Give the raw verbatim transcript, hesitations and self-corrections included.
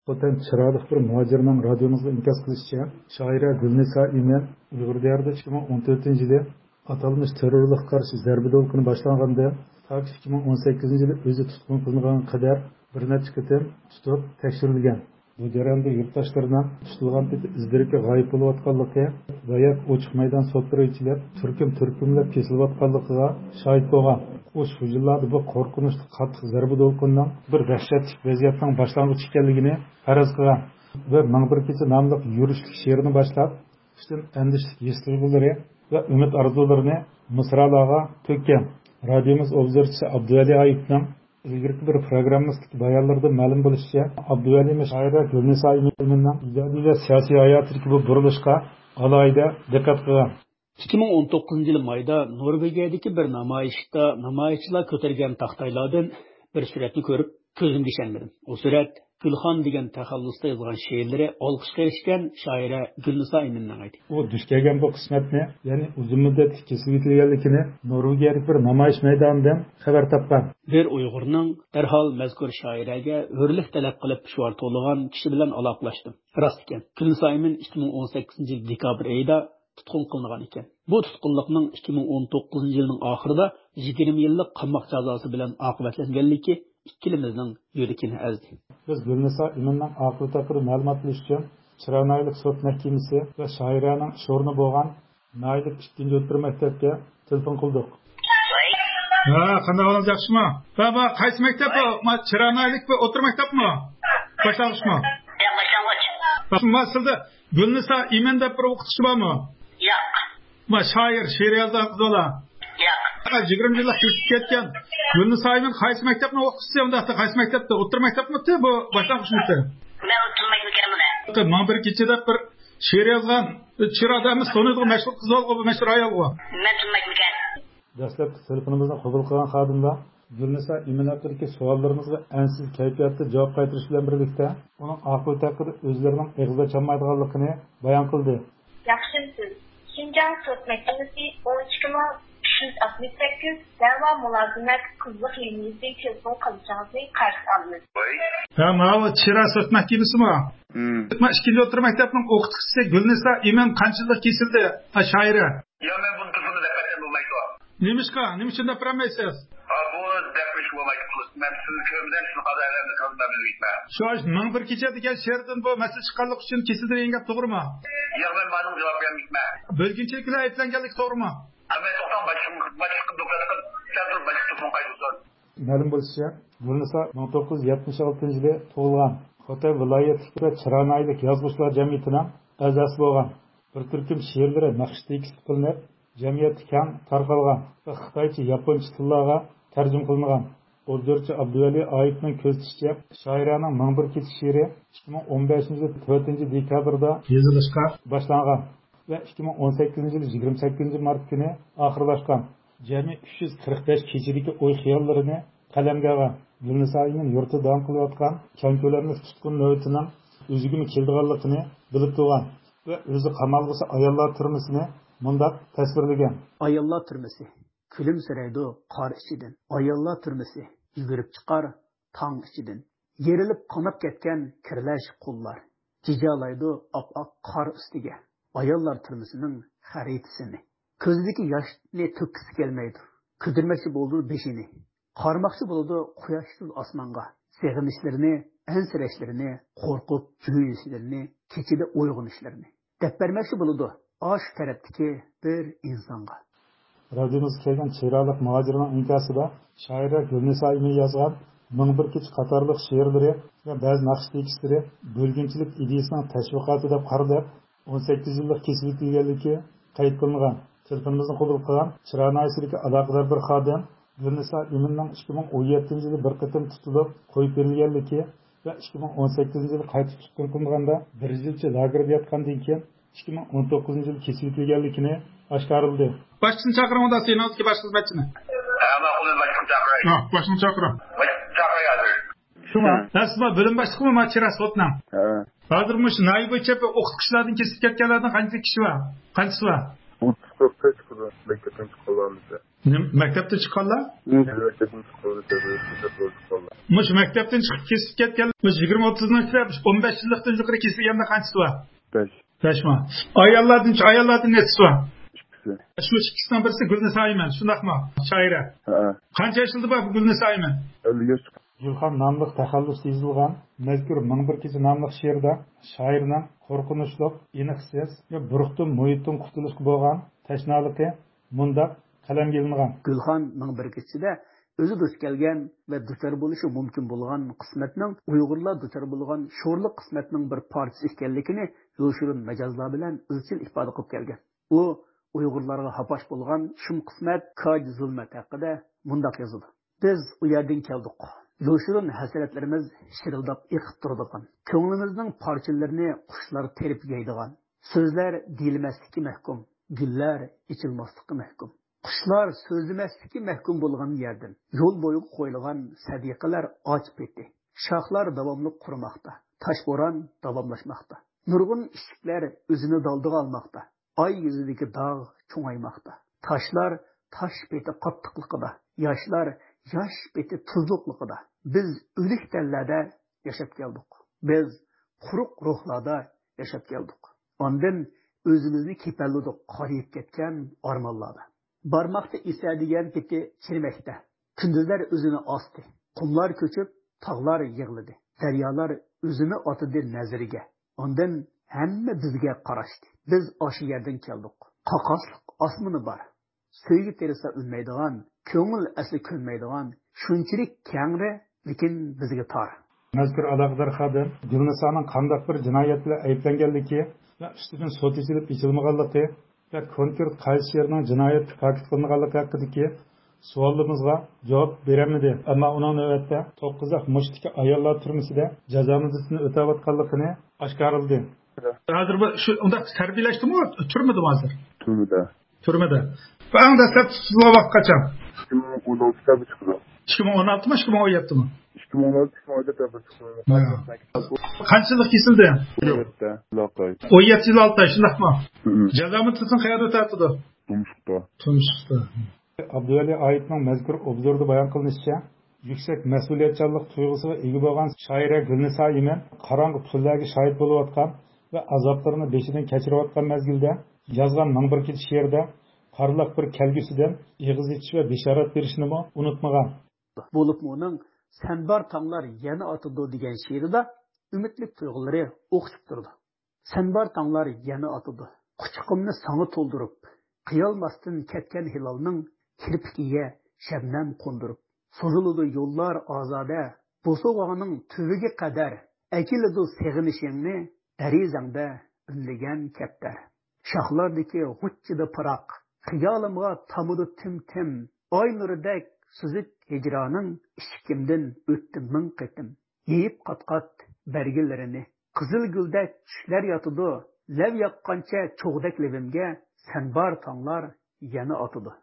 Xotin chiroyli bir muhojirning radiomizga inkos qilishicha, shoira Gulnisa Imen Uyg'ur diyorida ikki ming o'n to'rtinchi yili atalmish terrorga qarshi zarba to'lqini boshlanganda, tak ikki ming o'n sakkizinchi yili o'zi tutqun qilingan qadar bir necha qitim tutib tekshirilgan. Bu jarayonda yurtdoshlardan tutilgan izdirga g'oyib bo'layotganligi va yak ochiq maydon sotlari ichida turkum turkumlab kesilayotganligiga shohid bo'lgan. O shu yillarda bu qo'rqinchli qattiq zarba to'lqinining bir dahshatli vaziyatning boshlang'ichi ekanligini faraz qilgan va ming bir kecha nomli yurishlik she'rini boshlab, ishdan andish his-tuyg'ulari va umid orzularini misralarga to'kkan. Radiomiz obzorchisi Abduvali Ayibning ilgirki bir programmastik bayonlarda ma'lum bo'lishicha, Abduvali shoira Gulnisa Imenning ijodiy va siyosiy hayotidagi bu burilishga alohida diqqat qilgan. ikki ming o'n to'qqizinchi yil mayda Norvegiyadagi bir namoyishda namoyishchilar ko'targan taxtaylardan bir suratni ko'rib ko'zimga ishonmadim. O surat Gulxon degan taxallusda yozgan she'rlari olqishga erishgan shoira Gulnisa Imenning edi. U duch kelgan bu qismatni, ya'ni uzun muddat kesib yetilganligini Norvegiyalik bir namoyish maydonidan xabar topgan. Bir Uyg'urning darhol mazkur shoiraga hurlik talab qilib shuar to'lg'an kishi bilan aloqalashdim. Rost ekan. Gulnisa Imen ikki ming o'n sakkizinchi yil dekabr oyida tutqun qilingan ekan. Bu tutqunlikning ikki ming o'n to'qqizinchi yilning oxirida yigirma yillik qamoq jazosi bilan oqibatlanganligi ikkilimizning yuragini ezdi. Biz Gulnisa Imenning oqibati haqida ma'lumot olish uchun Chiroylik sud mahkamasi va shoiraning sho'rni bo'lgan Maylik ikkinchi o'rta maktabga telefon qildik. Ha, qanday holat yaxshimi? Baba, qaysi maktab bu? Ma Chiroylik bu o'rta maktabmi? Boshlang'ichmi? Yo'q, boshlang'ich. Masalda Gulnisa Imen deb bir o'qitish bormi? Yo'q. Ma shoir, she'r yozgan qiz bola. Yo'q. yigirma yillik ketib ketgan. Gulnisa Imen qaysi maktabni o'qitsa, unda qaysi maktabda? O'rta maktabmi bu? Boshlang'ichmi? Men o'rta maktabimda. Mana bir kechada bir she'r yozgan, chirodamiz sonida mashhur qiz bo'lgan, mashhur ayol bo'lgan. Men tumakmikan. Dastlabki telefonimizni qabul qilgan xodimlar Gulnisa Imen haqidagi savollarimizga ansiz kayfiyatda javob qaytarish bilan birlikda uning oqibati haqida o'zlarining eg'izda chanmaydiganligini bayon qildi. Yaxshimisiz. Şinjan Sud Mahkemesi o'n ikki ming uch yuz oltmish sakkiz da'vo mulozimat qizlik yilingizda telefon qilishingizni qarshi olamiz. Ha, mana Chira Sud Mahkemasimi? Hmm. ikkinchi o'rta maktabning o'qituvchisi Gulnisa Imen qanchalik kesildi? Ha, shoira. Yo'q, men buni tuzini deb bo'lmaydi. Nimishqa, nima uchun deb bilmaysiz? Ha, bu deb bo'lmaydi. Men sizni ko'rmadan shu qadarlarni ko'rmay bilmayman. Shu ming bir kecha degan she'rdan bu masala chiqqanlik uchun kesildi degan gap to'g'rimi? Yo'q, men ma'lum javob bermayman. Bölgünçilikle ayblanganlik to'g'rimi? Men to'xtam başım başım doktorlar sadr başım to'xtam qaydusan. Ma'lum bo'lishicha, Gulnisa ming to'qqiz yuz yetmish oltinchi yilda tug'ilgan. Xitoy viloyatidagi va Chiroylik yozuvchilar jamiyatining a'zosi bo'lgan. Bir turkum she'rlari naqsh tekst qilinib, jamiyatga keng tarqalgan va xitoycha yaponcha tillarga tarjima qilingan. O'zbekcha Abduvali Ayibning ko'rsatishicha, shoiraning ming bir kecha she'ri ikki ming o'n beshinchi yil to'rtinchi dekabrda yozilishga boshlangan ve ikki ming o'n sakkizinchi yil yigirma sakkizinchi mart kuni oxirlashgan. Jami uch yuz qirq besh kechadagi o'y xiyollarini qalamga olgan. Gulnisa Imen yurtida davom qilayotgan keng ko'lamli tutqun navbatining o'ziga keldiganligini bilib turgan va o'zi qamalg'isi ayollar turmusini mundaq tasvirlagan. Ayollar turmusi kulimsiraydi qor ichidan. Ayollar turmusi yugurib chiqar tong ichidan. Yerilib qonab ketgan kirlash qo'llar tijolaydi oq-oq qor ustiga. Ayollar turmusining xaritasini. Ko'zidagi yoshni to'kisi kelmaydi. Kudirmoqchi bo'ldi beshini. Qarmoqchi bo'ldi quyoshsiz osmonga. Seg'inishlarini, ansirashlarini, qo'rqib juyishlarini, kechida uyg'onishlarini. Deb bermoqchi bo'ldi osh tarafdagi bir insonga. Radiomiz kelgan chiroyli muhojirning inkosida shoira Gulnisa Imen yozgan ming bir kecha qatorliq she'rlari va ba'zi naqsh tekstlari bo'lginchilik ideyasining tashviqoti deb qaralib o'n sakkiz yillik kesib yetilganligi qayd qilingan. Telefonimizni qabul qilgan Chiroylikdagi aloqador bir xodim Gulnisa Imenning ikki ming o'n yettinchi yili bir qatim tutilib qo'yib berilganligi va ikki ming o'n sakkizinchi yil qayta tutqun qilinganda bir yilcha lagerda yotgandan keyin ikki ming o'n to'qqizinchi yil kesib yetilganligini oshkorildi. Başkasını çağırın onda senin ki baş hizmetçini. Ama onun başkasını çağırayım. Ha, başını çağırın. Başkasını çağırayım. Şuna, nasıl bölüm başlığı mı Çira Sotna? Evet. Hazırmış, naib boyunca okutkuşlardan kesip ketkenlerden kaçı kişi var? Kaçısı var? Çokta çıkıldı. Mektepten çıkılandı. Maktabdan chiqqanlar? Mektepten çıkıldı. Çıkıldı. Mush maktabdan chiqib kesib ketgan, mush yigirma o'ttiz maktab o'n besh yillikdan yuqori kesilganda qanchasi bor? besh. besh mi? Ayollardan ayollardan nechasi bor? ikkisi. Shu ikkisidan birisi Gulnisa Ayman, shundaqmi? Shoira. Ha. Qancha yoshda bor Gulnisa Ayman? ellik yosh. Gulxan nomli taxallus yozilgan mazkur ming bir kecha nomli she'rda shoirning qo'rqinchli, aniqsiz va buruqdan muhitdan qutulishga bo'lgan tashnaligi mundaq qalamga ilingan. Gulxan ming bir kechida o'zi duch kelgan va duchor bo'lishi mumkin bo'lgan qismatning Uyg'urlar duchor bo'lgan sho'rlik qismatning bir parchasi ekanligini yo'shirin majazlar bilan izchil ifoda qilib kelgan. U Uyg'urlarga xafash bo'lgan shum qismat kaj zulmat haqida mundaq yozadi. Biz u yerdan keldik. Yo'shirin hasratlarimiz shirildab iqib turadigan. Ko'nglimizning parchalarini qushlar terib yeydigan. So'zlar deyilmasligi mahkum, gullar ichilmasligi mahkum. Qushlar so'zlamaslikka mahkum bo'lgan yerdan yo'l bo'yiga qo'yilgan sadiqalar och peti. Shoxlar davomli qurmoqda. Toshbo'ron davomlashmoqda. Nurg'un ishiklar o'zini daldiga olmoqda. Oy yuzidagi dog' cho'ngaymoqda. Toshlar tosh peti qattiqligida, yoshlar yosh peti tuzliqligida. Biz o'lik dallarda yashab keldik. Biz quruq ruhlarda yashab keldik. Ondan o'zimizni kepalludik qariyib ketgan armonlarda. Barmoqda esa degan peti chirmakda. Kunduzlar o'zini osdi. Qumlar ko'chib, tog'lar yig'ladi. Daryolar o'zini otidi nazariga. Ondan hamma bizga qarashdi. Biz o'sha yerdan keldik. Qoqosliq osmoni bor. So'ygi terisa unmaydigan, ko'ngil asli ko'nmaydigan, shunchalik kangri, lekin bizga tor. Mazkur aloqador xodim Gulnisoning qandaq bir jinoyat bilan ayblanganligi va ustidan sud etilib ichilmaganligi va konkret qaysi yerning jinoyatga ta'kid qilinganligi haqidagi savolimizga javob bermadi. Ammo uning navbatda to'qqizoq mushtiki ayollar turmusida jazo muddatini o'tayotganligini oshkorladi. Hozir bu shu unda tarbiyalashdimi, turmadi hozir? Turmada. Turmada. Va unda tutilgan vaqt qachon? ikki ming o'n oltida chiqdi. ikki ming o'n oltimi, ikki ming o'n yettimi? ikki ming o'n olti ikki ming o'n yedida chiqdi. Qancha yil kesildi? o'n yetti yil olti oy, shundaqmi? Jazo muddatini qayerda o'tatdi? Tumshqda. Tumshqda. Abduvali Aytning mazkur obzorda bayon qilinishicha, yuksak mas'uliyatchanlik tuyg'usiga ega bo'lgan shoira Gulnisa Ayman qorong'u tunlarga shohid bo'layotgan va azoblarini beshidan kechirayotgan mezgilda yozgan ming bir kecha she'rida qorliq bir kelgusidan eg'iz etish va bishorat berishni unutmagan. Bo'libmi uning Sen bar tanglar yana atıdı degan she'rida umidlik tuyg'ulari o'qib turdi. Sen bar tanglar yana atıdı. Quchuqimni sana to'ldirib, qiyolmasdan ketgan hilolning kirpikiga shabnam qo'ndirib, so'ziladi yo'llar ozoda, bo'sog'oning tuviga qadar, akiladi seg'inishingni darizangda unlagan kaptar. Shohlardagi g'uchchida piroq, xiyolimga tamudu tim-tim, oy nuridek suzib hijroning ishkimdan o'tdim ming qitim. Yeyib qatqat bergillarini, qizil guldek tushlar yotidi, lav yaqqancha cho'g'dak levimga sen bar tanglar yana atıdı.